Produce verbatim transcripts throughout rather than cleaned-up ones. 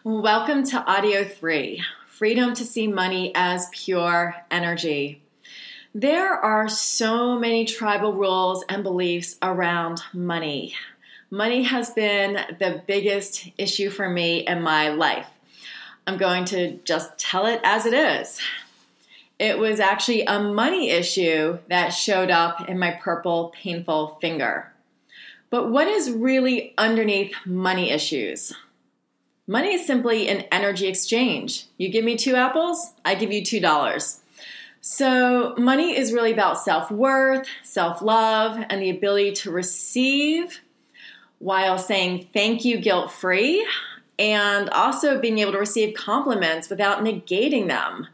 Welcome to Audio three, Freedom to See Money as Pure Energy. There are so many tribal rules and beliefs around money. Money has been the biggest issue for me in my life. I'm going to just tell it as it is. It was actually a money issue that showed up in my purple, painful finger. But what is really underneath money issues? Money is simply an energy exchange. You give me two apples, I give you two dollars. So money is really about self-worth, self-love, and the ability to receive while saying thank you guilt-free, and also being able to receive compliments without negating them.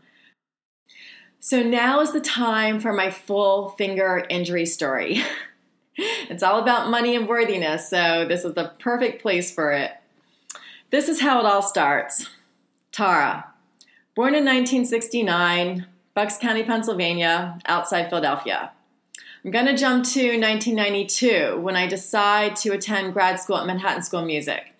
So now is the time for my full finger injury story. It's all about money and worthiness, so this is the perfect place for it. This is how it all starts. Tara, born in nineteen sixty-nine, Bucks County, Pennsylvania, outside Philadelphia. I'm going to jump to nineteen ninety-two when I decide to attend grad school at Manhattan School of Music.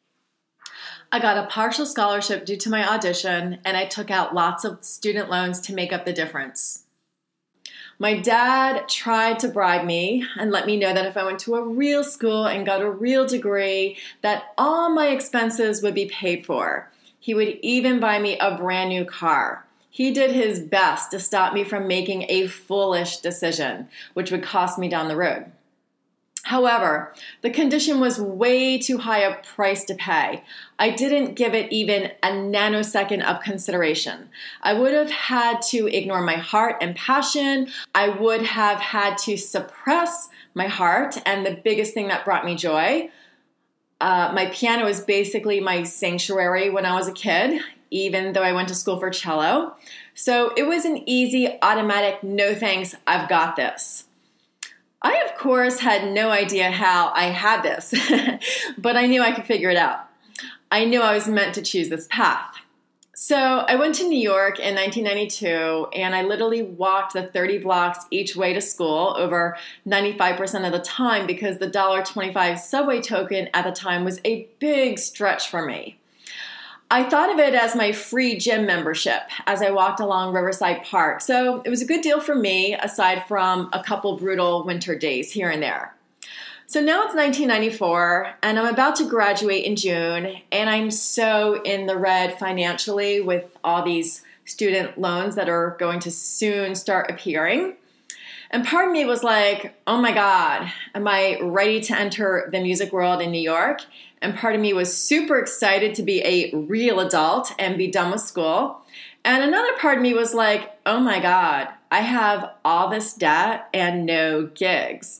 I got a partial scholarship due to my audition, and I took out lots of student loans to make up the difference. My dad tried to bribe me and let me know that if I went to a real school and got a real degree, that all my expenses would be paid for. He would even buy me a brand new car. He did his best to stop me from making a foolish decision, which would cost me down the road. However, the condition was way too high a price to pay. I didn't give it even a nanosecond of consideration. I would have had to ignore my heart and passion. I would have had to suppress my heart and the biggest thing that brought me joy. Uh, my piano was basically my sanctuary when I was a kid, even though I went to school for cello. So it was an easy, automatic, no thanks, I've got this. I, of course, had no idea how I had this, but I knew I could figure it out. I knew I was meant to choose this path. So I went to New York in nineteen ninety-two, and I literally walked the thirty blocks each way to school over ninety-five percent of the time because the one dollar twenty-five subway token at the time was a big stretch for me. I thought of it as my free gym membership as I walked along Riverside Park. So it was a good deal for me, aside from a couple brutal winter days here and there. So now it's nineteen ninety-four, and I'm about to graduate in June, and I'm so in the red financially with all these student loans that are going to soon start appearing. And part of me was like, oh my God, am I ready to enter the music world in New York? And part of me was super excited to be a real adult and be done with school. And another part of me was like, oh my God, I have all this debt and no gigs.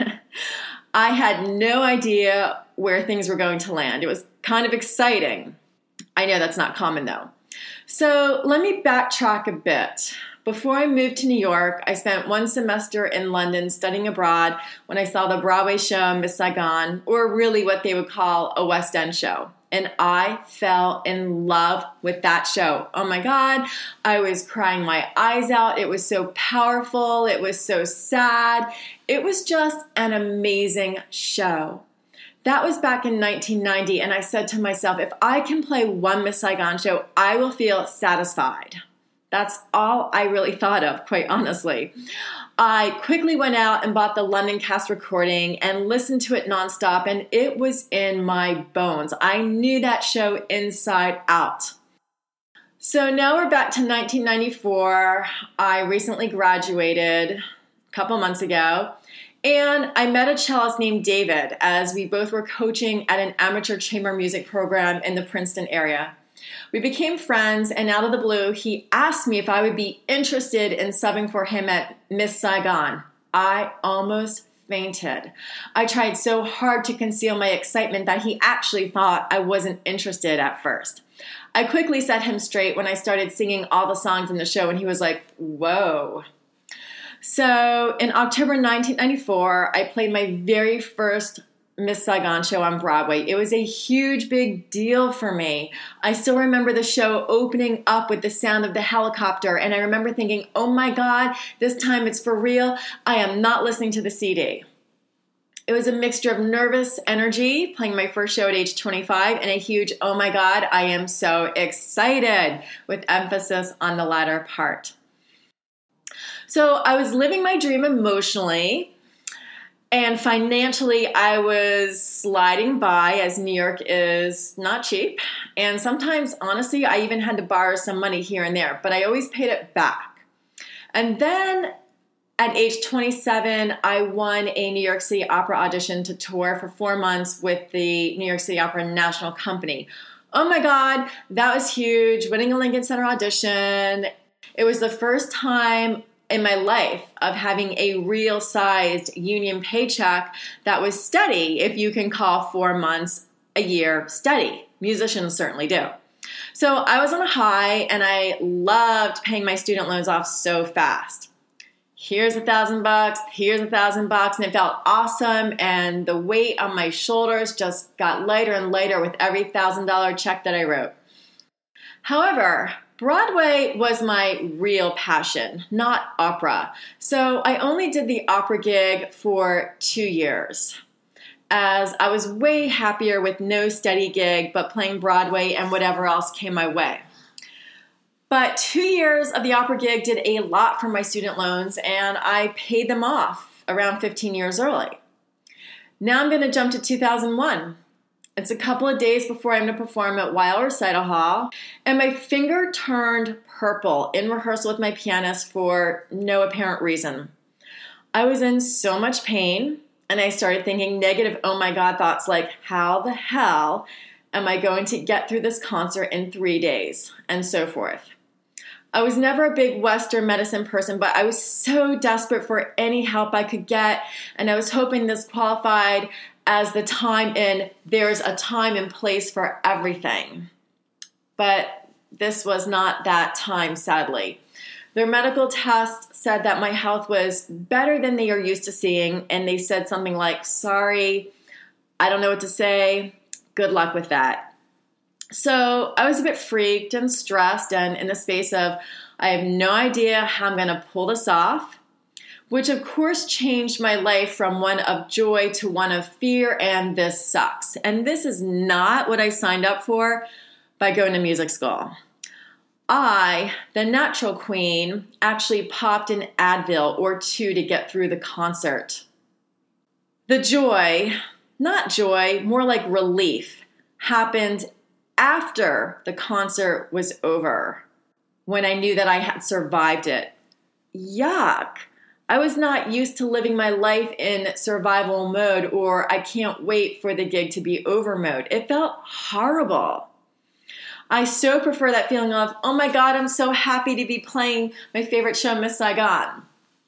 I had no idea where things were going to land. It was kind of exciting. I know that's not common though. So let me backtrack a bit. Before I moved to New York, I spent one semester in London studying abroad when I saw the Broadway show Miss Saigon, or really what they would call a West End show. And I fell in love with that show. Oh my God, I was crying my eyes out. It was so powerful. It was so sad. It was just an amazing show. That was back in nineteen ninety, and I said to myself, if I can play one Miss Saigon show, I will feel satisfied. That's all I really thought of, quite honestly. I quickly went out and bought the London cast recording and listened to it nonstop, and it was in my bones. I knew that show inside out. So now we're back to nineteen ninety-four. I recently graduated a couple months ago, and I met a cellist named David as we both were coaching at an amateur chamber music program in the Princeton area. We became friends, and out of the blue, he asked me if I would be interested in subbing for him at Miss Saigon. I almost fainted. I tried so hard to conceal my excitement that he actually thought I wasn't interested at first. I quickly set him straight when I started singing all the songs in the show, and he was like, whoa. So in October nineteen ninety-four, I played my very first Miss Saigon show on Broadway. It was a huge, big deal for me. I still remember the show opening up with the sound of the helicopter, and I remember thinking, oh my God, this time it's for real. I am not listening to the C D. It was a mixture of nervous energy, playing my first show at age twenty-five, and a huge, oh my God, I am so excited, with emphasis on the latter part. So I was living my dream emotionally, and financially I was sliding by, as New York is not cheap. And sometimes, honestly, I even had to borrow some money here and there, but I always paid it back. And then at age twenty-seven, I won a New York City Opera audition to tour for four months with the New York City Opera National Company. Oh my God, that was huge, winning a Lincoln Center audition. It was the first time in my life of having a real-sized union paycheck that was steady, if you can call four months a year steady. Musicians certainly do. So I was on a high, and I loved paying my student loans off so fast. Here's a thousand bucks, here's a thousand bucks, and it felt awesome, and the weight on my shoulders just got lighter and lighter with every thousand dollar check that I wrote. However, Broadway was my real passion, not opera. So I only did the opera gig for two years, as I was way happier with no steady gig, but playing Broadway and whatever else came my way. But two years of the opera gig did a lot for my student loans, and I paid them off around fifteen years early. Now I'm going to jump to two thousand one. It's a couple of days before I'm going to perform at Weill Recital Hall, and my finger turned purple in rehearsal with my pianist for no apparent reason. I was in so much pain, and I started thinking negative, oh my God, thoughts like, how the hell am I going to get through this concert in three days, and so forth. I was never a big Western medicine person, but I was so desperate for any help I could get, and I was hoping this qualified as the time in there's a time and place for everything. But this was not that time, sadly. Their medical tests said that my health was better than they are used to seeing, and they said something like, sorry, I don't know what to say, good luck with that. So I was a bit freaked and stressed, and in the space of, I have no idea how I'm going to pull this off, which of course changed my life from one of joy to one of fear, and this sucks. And this is not what I signed up for by going to music school. I, the natural queen, actually popped an Advil or two to get through the concert. The joy, not joy, more like relief, happened after the concert was over, when I knew that I had survived it. Yuck. I was not used to living my life in survival mode, or I can't wait for the gig to be over mode. It felt horrible. I so prefer that feeling of, oh my God, I'm so happy to be playing my favorite show, Miss Saigon.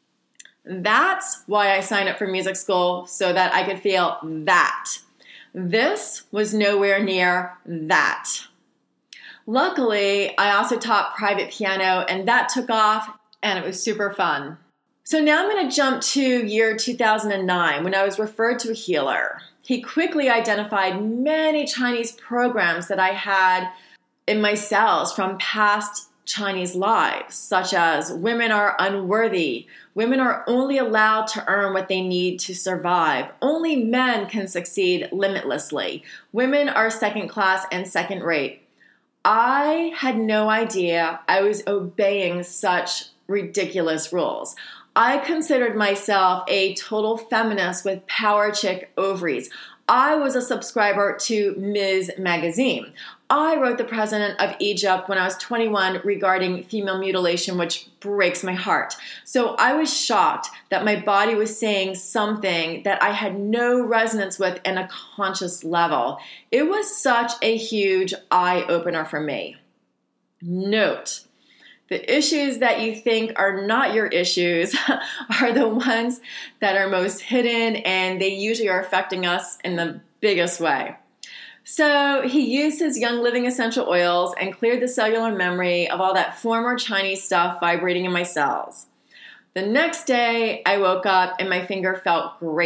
That's why I signed up for music school, so that I could feel that. This was nowhere near that. Luckily, I also taught private piano, and that took off, and it was super fun. So now I'm going to jump to year two thousand nine, when I was referred to a healer. He quickly identified many Chinese programs that I had in my cells from past Chinese lives, such as women are unworthy, women are only allowed to earn what they need to survive, only men can succeed limitlessly, women are second class and second rate. I had no idea I was obeying such ridiculous rules. I considered myself a total feminist with power chick ovaries. I was a subscriber to Miz Magazine. I wrote the president of Egypt when I was twenty-one regarding female mutilation, which breaks my heart. So I was shocked that my body was saying something that I had no resonance with in a conscious level. It was such a huge eye-opener for me. Note, the issues that you think are not your issues are the ones that are most hidden, and they usually are affecting us in the biggest way. So he used his Young Living essential oils and cleared the cellular memory of all that former Chinese stuff vibrating in my cells. The next day, I woke up and my finger felt great.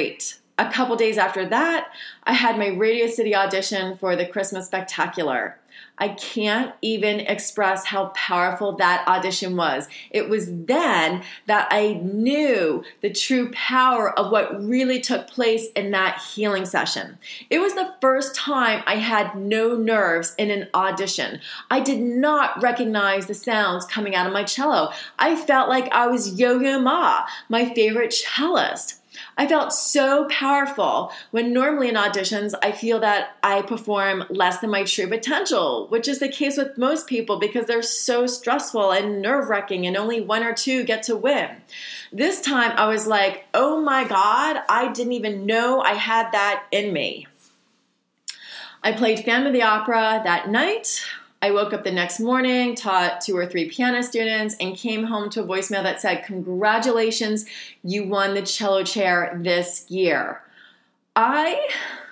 a couple days after that, I had my Radio City audition for the Christmas Spectacular. I can't even express how powerful that audition was. It was then that I knew the true power of what really took place in that healing session. It was the first time I had no nerves in an audition. I did not recognize the sounds coming out of my cello. I felt like I was Yo-Yo Ma, my favorite cellist. I felt so powerful when normally in auditions, I feel that I perform less than my true potential, which is the case with most people because they're so stressful and nerve-wracking and only one or two get to win. This time I was like, oh my God, I didn't even know I had that in me. I played Phantom of the Opera that night. I woke up the next morning, taught two or three piano students, and came home to a voicemail that said, congratulations, you won the cello chair this year. I...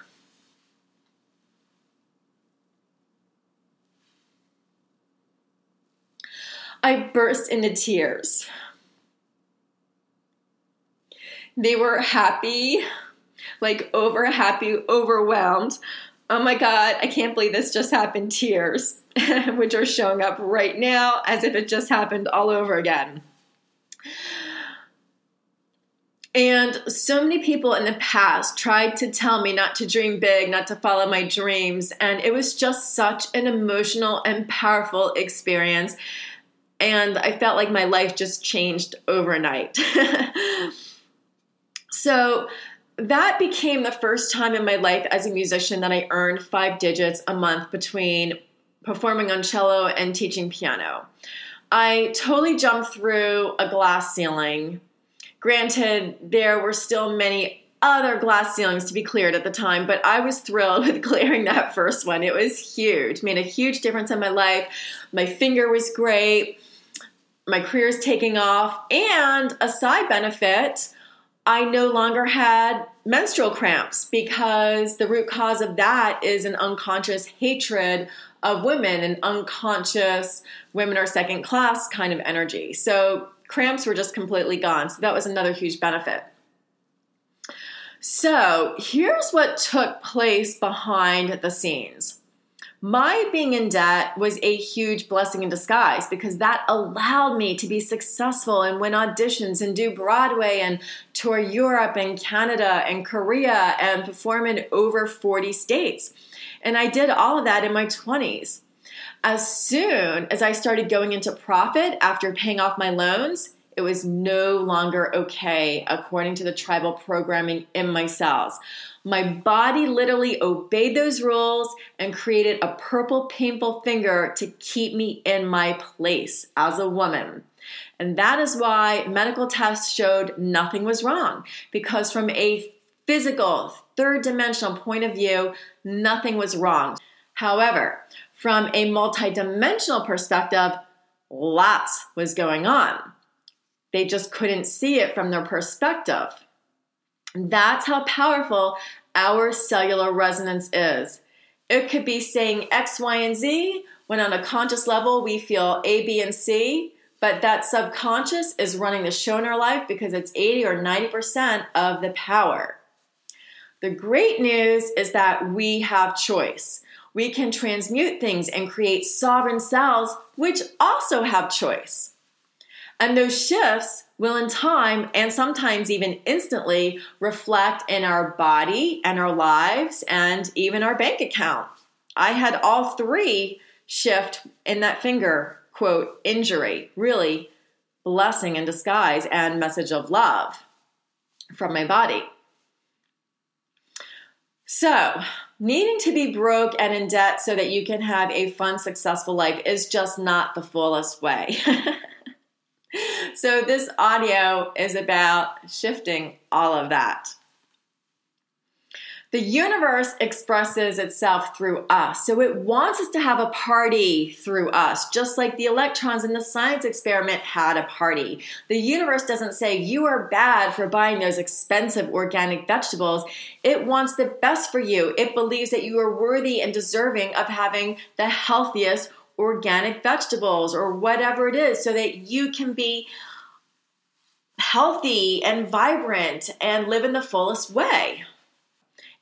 I burst into tears. They were happy, like over happy, overwhelmed. Oh my God, I can't believe this just happened, tears, which are showing up right now as if it just happened all over again. And so many people in the past tried to tell me not to dream big, not to follow my dreams, and it was just such an emotional and powerful experience, and I felt like my life just changed overnight. So that became the first time in my life as a musician that I earned five digits a month between performing on cello and teaching piano. I totally jumped through a glass ceiling. Granted, there were still many other glass ceilings to be cleared at the time, but I was thrilled with clearing that first one. It was huge, made a huge difference in my life. My finger was great. My career's taking off. And a side benefit, I no longer had menstrual cramps because the root cause of that is an unconscious hatred of women, an unconscious women are second class kind of energy. So cramps were just completely gone. So that was another huge benefit. So here's what took place behind the scenes. My being in debt was a huge blessing in disguise because that allowed me to be successful and win auditions and do Broadway and tour Europe and Canada and Korea and perform in over forty states. And I did all of that in my twenties. As soon as I started going into profit after paying off my loans, it was no longer okay according to the tribal programming in my cells. My body literally obeyed those rules and created a purple painful finger to keep me in my place as a woman. And that is why medical tests showed nothing was wrong, because from a physical, third dimensional point of view, nothing was wrong. However, from a multidimensional perspective, lots was going on. They just couldn't see it from their perspective. That's how powerful our cellular resonance is. It could be saying X, Y, and Z when on a conscious level we feel A, B, and C, but that subconscious is running the show in our life because it's eighty or ninety percent of the power. The great news is that we have choice. We can transmute things and create sovereign cells, which also have choice. And those shifts will in time, and sometimes even instantly, reflect in our body and our lives and even our bank account. I had all three shift in that finger, quote, injury, really blessing in disguise and message of love from my body. So, needing to be broke and in debt so that you can have a fun, successful life is just not the fullest way. So this audio is about shifting all of that. The universe expresses itself through us, so it wants us to have a party through us, just like the electrons in the science experiment had a party. The universe doesn't say you are bad for buying those expensive organic vegetables. It wants the best for you. It believes that you are worthy and deserving of having the healthiest organic vegetables or whatever it is so that you can be healthy and vibrant and live in the fullest way.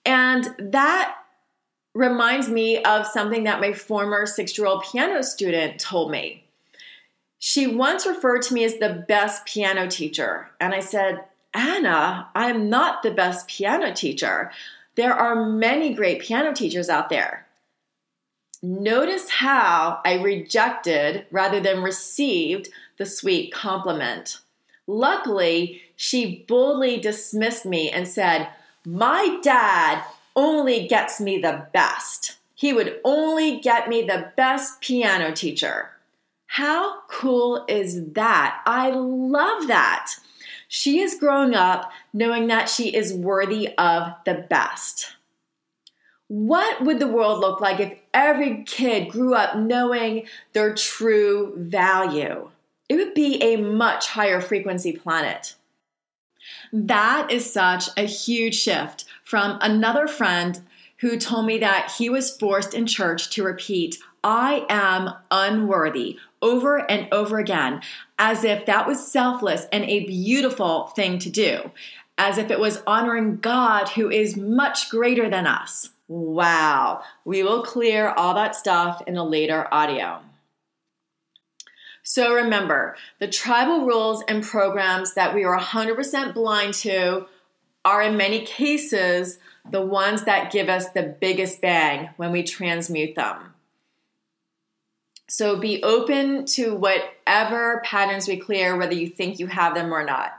And that reminds me of something that my former six-year-old piano student told me. She once referred to me as the best piano teacher. And I said, Anna, I'm not the best piano teacher. There are many great piano teachers out there. Notice how I rejected rather than received the sweet compliment. Luckily, she boldly dismissed me and said, my dad only gets me the best. He would only get me the best piano teacher. How cool is that? I love that. She is growing up knowing that she is worthy of the best. What would the world look like if every kid grew up knowing their true value? It would be a much higher frequency planet. That is such a huge shift from another friend who told me that he was forced in church to repeat, I am unworthy, over and over again, as if that was selfless and a beautiful thing to do, as if it was honoring God who is much greater than us. Wow, we will clear all that stuff in a later audio. So remember, the tribal rules and programs that we are one hundred percent blind to are in many cases the ones that give us the biggest bang when we transmute them. So be open to whatever patterns we clear, whether you think you have them or not.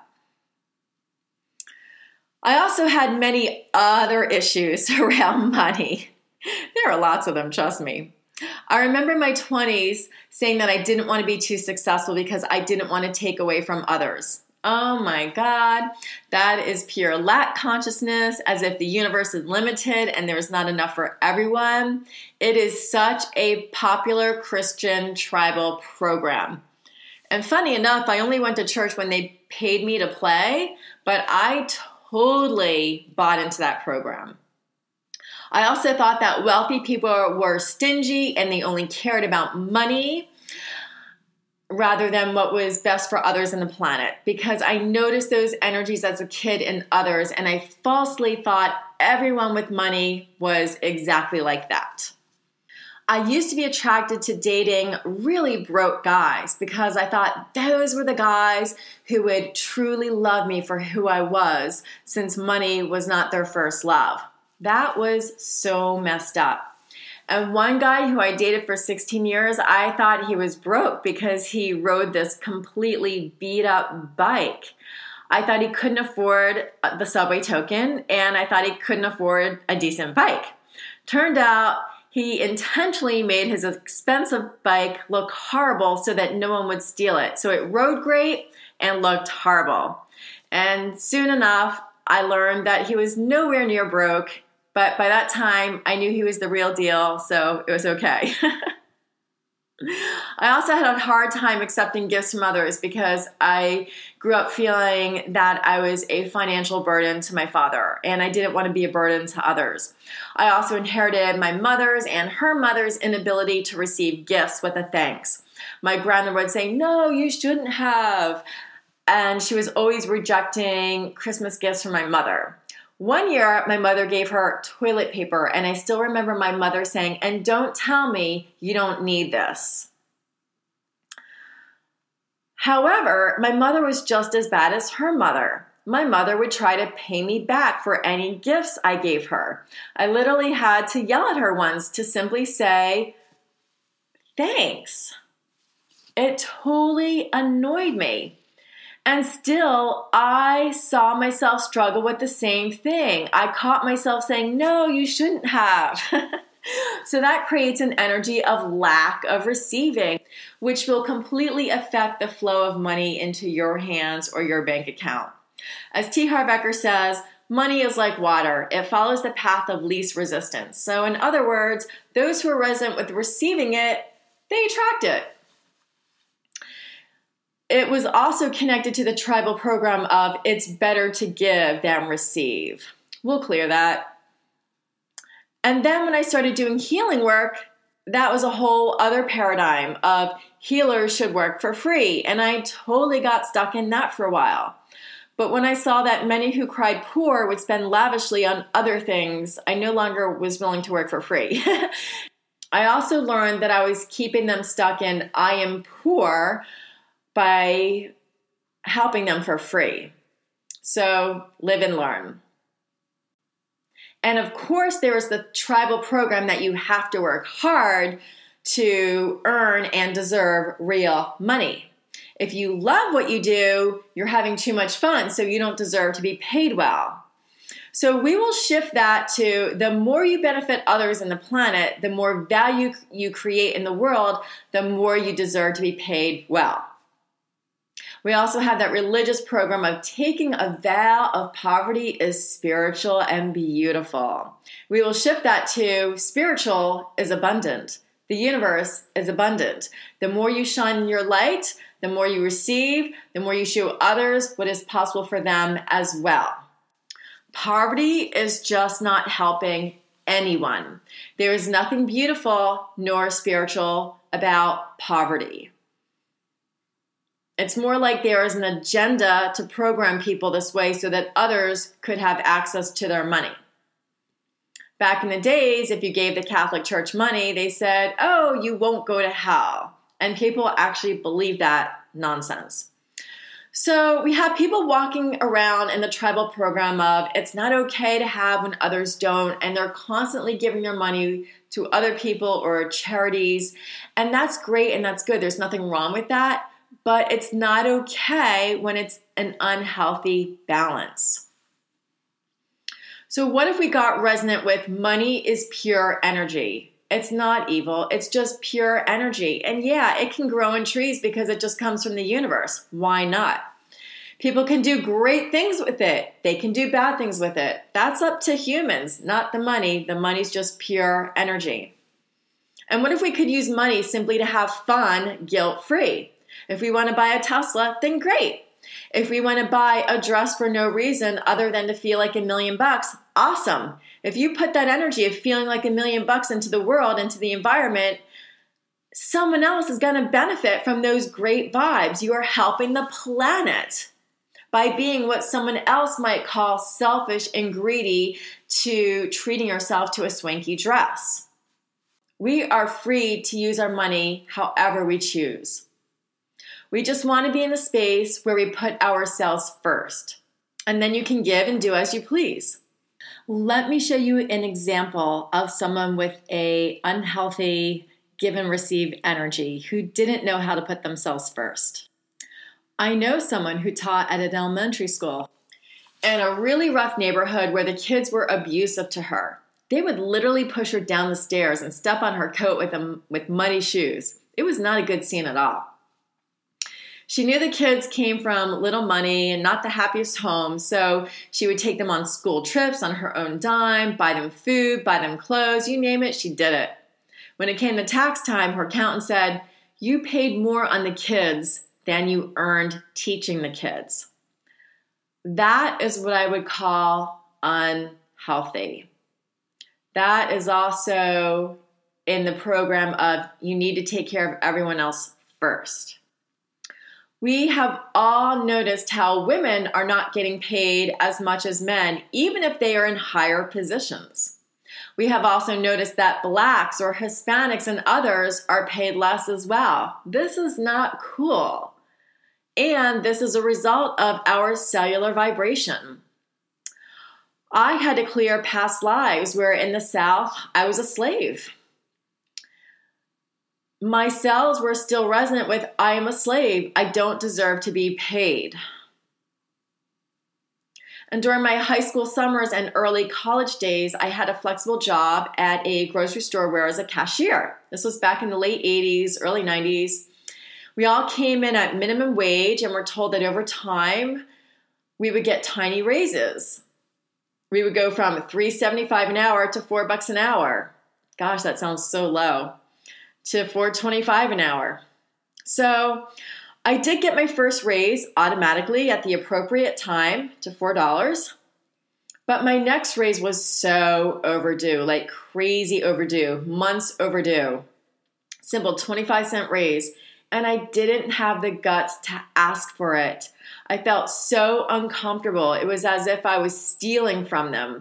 I also had many other issues around money. There are lots of them, trust me. I remember in my twenties saying that I didn't want to be too successful because I didn't want to take away from others. Oh my God, that is pure lack consciousness, as if the universe is limited and there's not enough for everyone. It is such a popular Christian tribal program. And funny enough, I only went to church when they paid me to play, but I totally bought into that program. I also thought that wealthy people were stingy and they only cared about money rather than what was best for others in the planet, because I noticed those energies as a kid in others, and I falsely thought everyone with money was exactly like that. I used to be attracted to dating really broke guys because I thought those were the guys who would truly love me for who I was, since money was not their first love. That was so messed up. And one guy who I dated for sixteen years, I thought he was broke because he rode this completely beat up bike. I thought he couldn't afford the subway token, and I thought he couldn't afford a decent bike. Turned out he intentionally made his expensive bike look horrible so that no one would steal it. So it rode great and looked horrible. And soon enough, I learned that he was nowhere near broke. But by that time, I knew he was the real deal, so it was okay. I also had a hard time accepting gifts from others because I grew up feeling that I was a financial burden to my father, and I didn't want to be a burden to others. I also inherited my mother's and her mother's inability to receive gifts with a thanks. My grandmother would say, no, you shouldn't have. And she was always rejecting Christmas gifts from my mother. One year, my mother gave her toilet paper, and I still remember my mother saying, and don't tell me you don't need this. However, my mother was just as bad as her mother. My mother would try to pay me back for any gifts I gave her. I literally had to yell at her once to simply say, thanks. It totally annoyed me. And still, I saw myself struggle with the same thing. I caught myself saying, no, you shouldn't have. So that creates an energy of lack of receiving, which will completely affect the flow of money into your hands or your bank account. As T. Harv Eker says, money is like water. It follows the path of least resistance. So in other words, those who are resonant with receiving it, they attract it. It was also connected to the tribal program of it's better to give than receive. We'll clear that. And then when I started doing healing work, that was a whole other paradigm of healers should work for free. And I totally got stuck in that for a while. But when I saw that many who cried poor would spend lavishly on other things, I no longer was willing to work for free. I also learned that I was keeping them stuck in I am poor by helping them for free. So live and learn. And of course, there is the tribal program that you have to work hard to earn and deserve real money. If you love what you do, you're having too much fun, so you don't deserve to be paid well. So we will shift that to the more you benefit others in the planet, the more value you create in the world, the more you deserve to be paid well. We also have that religious program of taking a vow of poverty is spiritual and beautiful. We will shift that to spiritual is abundant. The universe is abundant. The more you shine your light, the more you receive, the more you show others what is possible for them as well. Poverty is just not helping anyone. There is nothing beautiful nor spiritual about poverty. It's more like there is an agenda to program people this way so that others could have access to their money. Back in the days, if you gave the Catholic Church money, they said, oh, you won't go to hell. And people actually believe that nonsense. So we have people walking around in the tribal program of it's not okay to have when others don't, and they're constantly giving their money to other people or charities. And that's great and that's good. There's nothing wrong with that. But it's not okay when it's an unhealthy balance. So what if we got resonant with money is pure energy? It's not evil. It's just pure energy. And yeah, it can grow in trees because it just comes from the universe. Why not? People can do great things with it. They can do bad things with it. That's up to humans, not the money. The money's just pure energy. And what if we could use money simply to have fun, guilt-free? If we want to buy a Tesla, then great. If we want to buy a dress for no reason other than to feel like a million bucks, awesome. If you put that energy of feeling like a million bucks into the world, into the environment, someone else is going to benefit from those great vibes. You are helping the planet by being what someone else might call selfish and greedy to treating yourself to a swanky dress. We are free to use our money however we choose. We just want to be in the space where we put ourselves first. And then you can give and do as you please. Let me show you an example of someone with a unhealthy give and receive energy who didn't know how to put themselves first. I know someone who taught at an elementary school in a really rough neighborhood where the kids were abusive to her. They would literally push her down the stairs and step on her coat with, them, with muddy shoes. It was not a good scene at all. She knew the kids came from little money and not the happiest home, so she would take them on school trips on her own dime, buy them food, buy them clothes, you name it, she did it. When it came to tax time, her accountant said, you paid more on the kids than you earned teaching the kids. That is what I would call unhealthy. That is also in the program of you need to take care of everyone else first. We have all noticed how women are not getting paid as much as men, even if they are in higher positions. We have also noticed that blacks or Hispanics and others are paid less as well. This is not cool. And this is a result of our cellular vibration. I had to clear past lives where in the South, I was a slave. My cells were still resonant with, I am a slave. I don't deserve to be paid. And during my high school summers and early college days, I had a flexible job at a grocery store where I was a cashier. This was back in the late eighties, early nineties. We all came in at minimum wage and were told that over time, we would get tiny raises. We would go from three dollars and seventy-five cents an hour to four bucks an hour. Gosh, that sounds so low. To four dollars and twenty-five cents an hour. So I did get my first raise automatically at the appropriate time to four dollars. But my next raise was so overdue, like crazy overdue, months overdue. Simple twenty-five cent raise. and I didn't have the guts to ask for it. I felt so uncomfortable. It was as if I was stealing from them,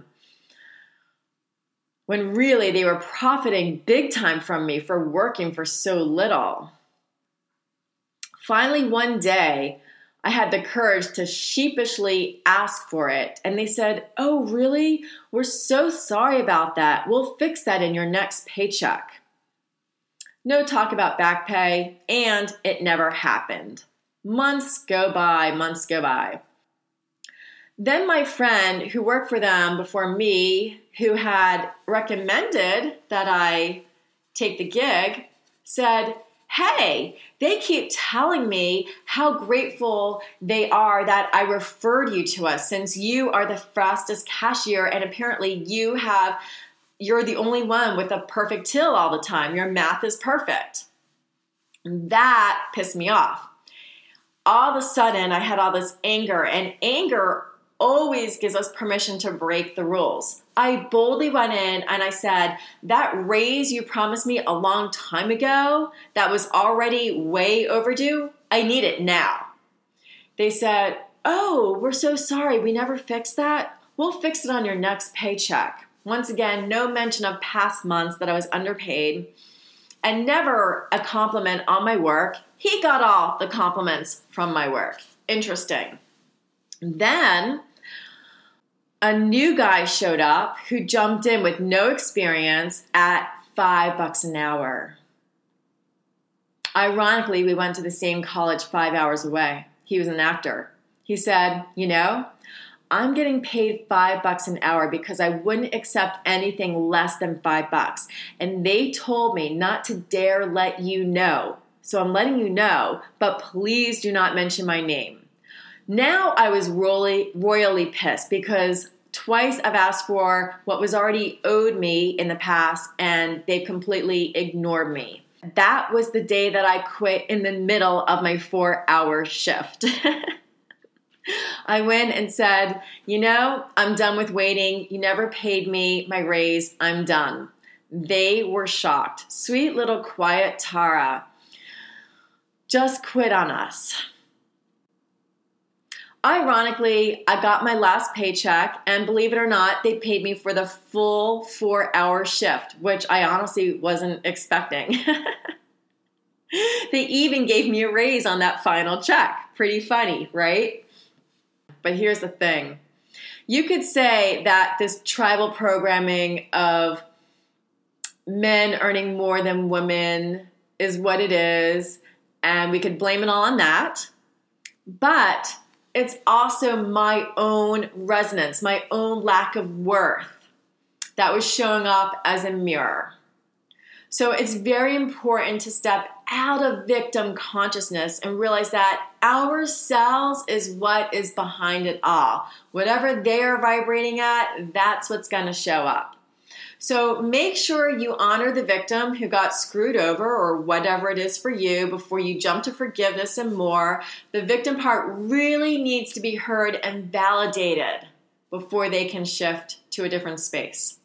when really they were profiting big time from me for working for so little. Finally, one day, I had the courage to sheepishly ask for it. And they said, "Oh, really? We're so sorry about that. We'll fix that in your next paycheck." No talk about back pay, and it never happened. Months go by, months go by. Then my friend who worked for them before me, who had recommended that I take the gig, said, "Hey, they keep telling me how grateful they are that I referred you to us, since you are the fastest cashier and apparently you have, you're the only one with a perfect till all the time. Your math is perfect." That pissed me off. All of a sudden, I had all this anger, and anger always gives us permission to break the rules. I boldly went in and I said, "That raise you promised me a long time ago that was already way overdue, I need it now." They said, "Oh, we're so sorry. We never fixed that. We'll fix it on your next paycheck." Once again, no mention of past months that I was underpaid, and never a compliment on my work. He got all the compliments from my work. Interesting. Then a new guy showed up who jumped in with no experience at five bucks an hour. Ironically, we went to the same college five hours away. He was an actor. He said, "You know, I'm getting paid five bucks an hour because I wouldn't accept anything less than five bucks. And they told me not to dare let you know. So I'm letting you know, but please do not mention my name." Now I was royally, royally pissed because twice I've asked for what was already owed me in the past, and they've completely ignored me. That was the day that I quit in the middle of my four-hour shift. I went and said, "You know, I'm done with waiting. You never paid me my raise. I'm done." They were shocked. Sweet little quiet Tara just quit on us. Ironically, I got my last paycheck, and believe it or not, they paid me for the full four-hour shift, which I honestly wasn't expecting. They even gave me a raise on that final check. Pretty funny, right? But here's the thing. You could say that this tribal programming of men earning more than women is what it is, and we could blame it all on that. But it's also my own resonance, my own lack of worth that was showing up as a mirror. So it's very important to step out of victim consciousness and realize that ourselves is what is behind it all. Whatever they're vibrating at, that's what's going to show up. So make sure you honor the victim who got screwed over or whatever it is for you before you jump to forgiveness and more. The victim part really needs to be heard and validated before they can shift to a different space.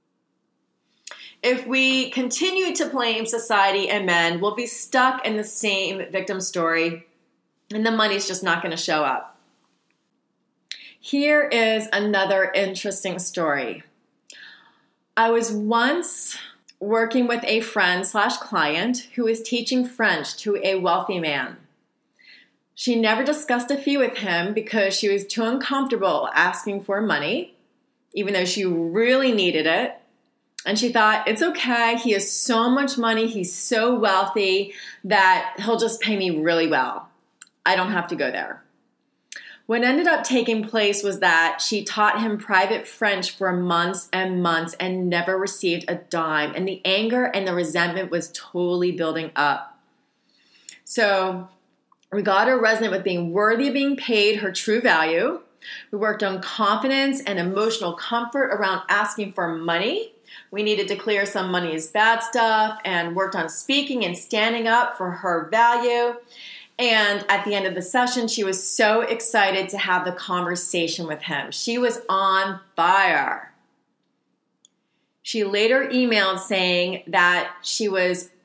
If we continue to blame society and men, we'll be stuck in the same victim story, and the money's just not going to show up. Here is another interesting story. I was once working with a friend slash client who was teaching French to a wealthy man. She never discussed a fee with him because she was too uncomfortable asking for money, even though she really needed it. And she thought, it's okay, he has so much money, he's so wealthy that he'll just pay me really well. I don't have to go there. What ended up taking place was that she taught him private French for months and months and never received a dime. And the anger and the resentment was totally building up. So we got her resonant with being worthy of being paid her true value. We worked on confidence and emotional comfort around asking for money. We needed to clear some money is bad stuff and worked on speaking and standing up for her value. And at the end of the session, she was so excited to have the conversation with him. She was on fire. She later emailed saying that she was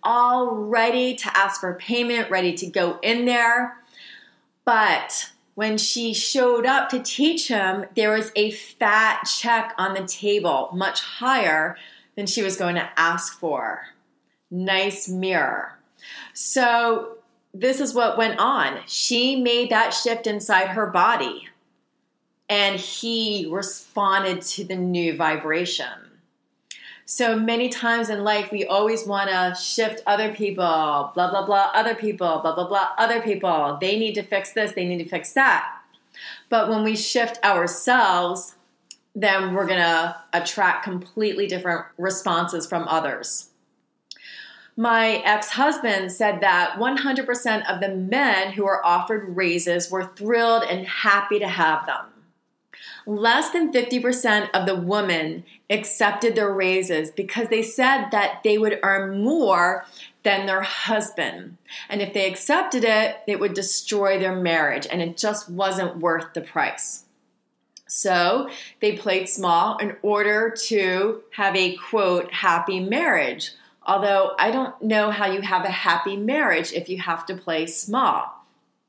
all ready to ask for payment, ready to go in there. But when she showed up to teach him, there was a fat check on the table, much higher than she was going to ask for. Nice mirror. So this is what went on. She made that shift inside her body, and he responded to the new vibration. So many times in life, we always want to shift other people, blah, blah, blah, other people, blah, blah, blah, other people. They need to fix this, they need to fix that. But when we shift ourselves, then we're going to attract completely different responses from others. My ex-husband said that one hundred percent of the men who were offered raises were thrilled and happy to have them. Less than fifty percent of the women accepted their raises because they said that they would earn more than their husband. And if they accepted it, it would destroy their marriage, and it just wasn't worth the price. So they played small in order to have a, quote, happy marriage. Although I don't know how you have a happy marriage if you have to play small.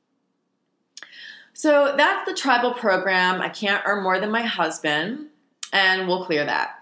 So that's the tribal program. I can't earn more than my husband, and we'll clear that.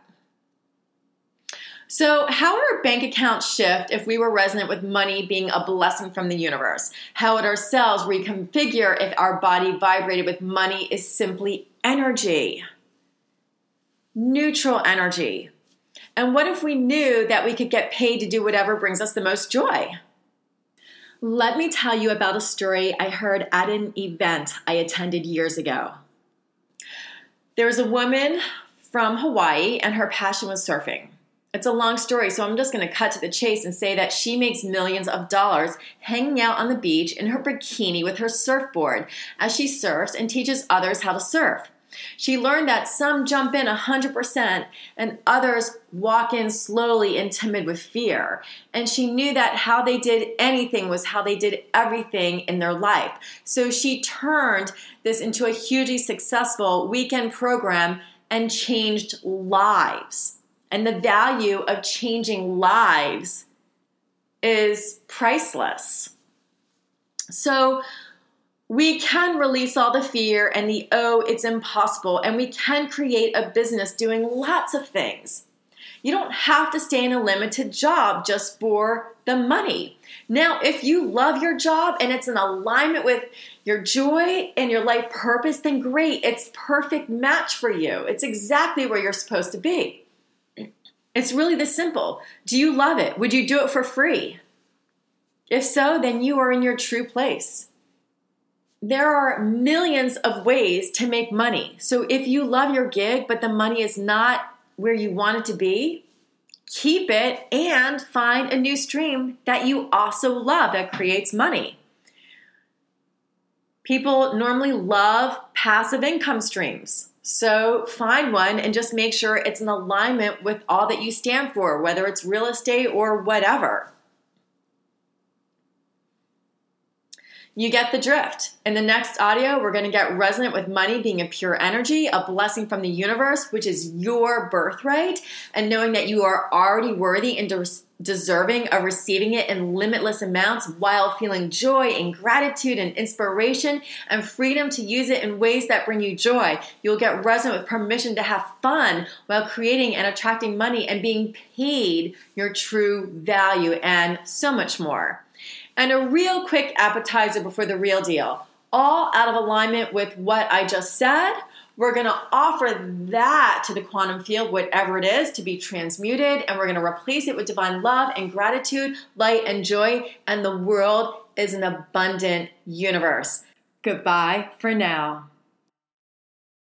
So how would our bank account shift if we were resonant with money being a blessing from the universe? How would our cells reconfigure if our body vibrated with money is simply energy? Neutral energy. And what if we knew that we could get paid to do whatever brings us the most joy? Let me tell you about a story I heard at an event I attended years ago. There was a woman from Hawaii, and her passion was surfing. It's a long story, so I'm just going to cut to the chase and say that she makes millions of dollars hanging out on the beach in her bikini with her surfboard as she surfs and teaches others how to surf. She learned that some jump in one hundred percent and others walk in slowly and timid with fear. And she knew that how they did anything was how they did everything in their life. So she turned this into a hugely successful weekend program and changed lives. And the value of changing lives is priceless. So we can release all the fear and the, oh, it's impossible, and we can create a business doing lots of things. You don't have to stay in a limited job just for the money. Now, if you love your job and it's in alignment with your joy and your life purpose, then great. It's perfect match for you. It's exactly where you're supposed to be. It's really this simple. Do you love it? Would you do it for free? If so, then you are in your true place. There are millions of ways to make money. So if you love your gig, but the money is not where you want it to be, keep it and find a new stream that you also love that creates money. People normally love passive income streams. So find one and just make sure it's in alignment with all that you stand for, whether it's real estate or whatever. You get the drift. In the next audio, we're going to get resonant with money being a pure energy, a blessing from the universe, which is your birthright, and knowing that you are already worthy and des- deserving of receiving it in limitless amounts while feeling joy and gratitude and inspiration and freedom to use it in ways that bring you joy. You'll get resonant with permission to have fun while creating and attracting money and being paid your true value, and so much more. And a real quick appetizer before the real deal. All out of alignment with what I just said. We're going to offer that to the quantum field, whatever it is, to be transmuted. And we're going to replace it with divine love and gratitude, light and joy. And the world is an abundant universe. Goodbye for now.